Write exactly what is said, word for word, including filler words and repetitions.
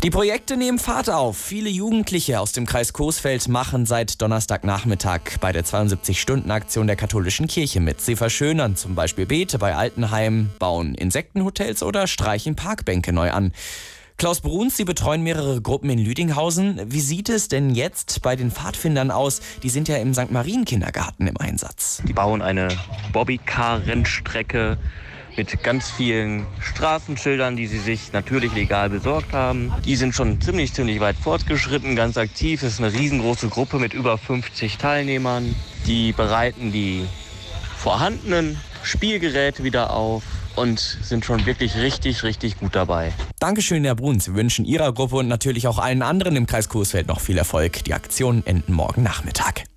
Die Projekte nehmen Fahrt auf. Viele Jugendliche aus dem Kreis Coesfeld machen seit Donnerstagnachmittag bei der zweiundsiebzig-Stunden-Aktion der katholischen Kirche mit. Sie verschönern zum Beispiel Beete bei Altenheimen, bauen Insektenhotels oder streichen Parkbänke neu an. Klaus Bruns, Sie betreuen mehrere Gruppen in Lüdinghausen. Wie sieht es denn jetzt bei den Pfadfindern aus? Die sind ja im Sankt Marien-Kindergarten im Einsatz. Die bauen eine Bobbycar-Rennstrecke mit ganz vielen Straßenschildern, die sie sich natürlich legal besorgt haben. Die sind schon ziemlich, ziemlich weit fortgeschritten, ganz aktiv. Es ist eine riesengroße Gruppe mit über fünfzig Teilnehmern. Die bereiten die vorhandenen Spielgeräte wieder auf und sind schon wirklich richtig, richtig gut dabei. Dankeschön, Herr Bruns. Wir wünschen Ihrer Gruppe und natürlich auch allen anderen im Kreis Coesfeld noch viel Erfolg. Die Aktionen enden morgen Nachmittag.